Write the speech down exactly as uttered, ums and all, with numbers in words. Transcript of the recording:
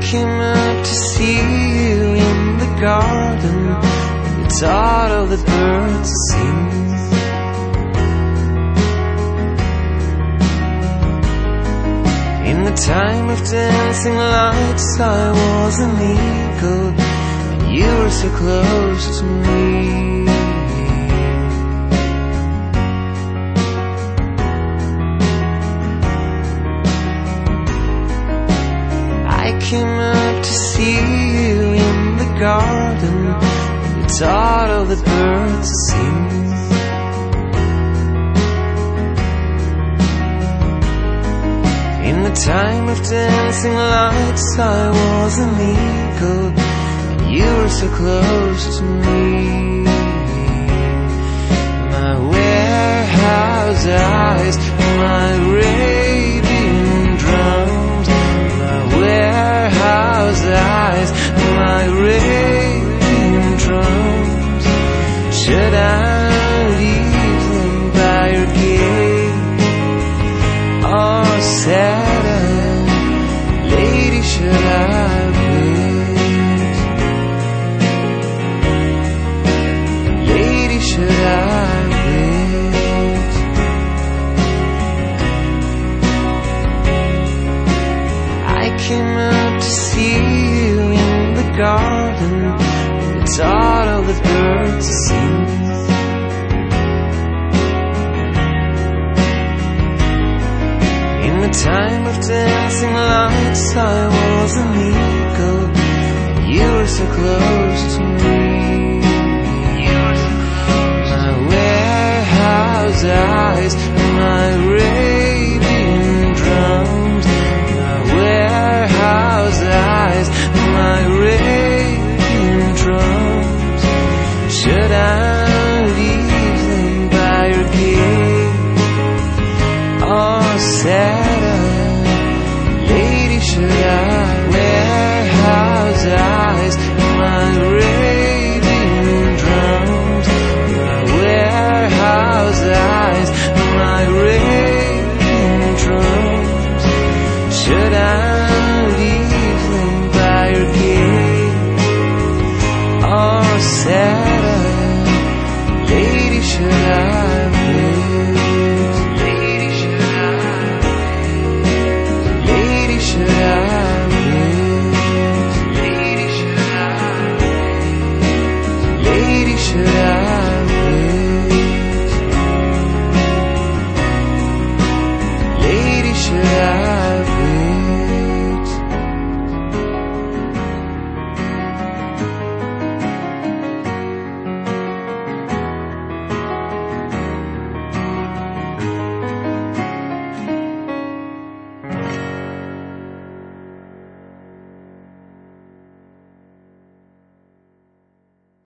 came up to see you in the garden. You taught all the birds to sing. In the time of dancing lights, I was an eagle, and you were so close to me. I came up to see you in the garden. You taught all the birds to sing. In the time of dancing lights, I was an eagle, and you were so close to me. My warehouse eyes, my radiant drums, my warehouse eyes, my radiant drums. Should I leave them by your gate, or sadder, lady, should I wait? Lady, should I wait? I came up to see you in the garden. You taught all the birds to sing. In the time of dancing lights, I was an eagle, and you were so close to me.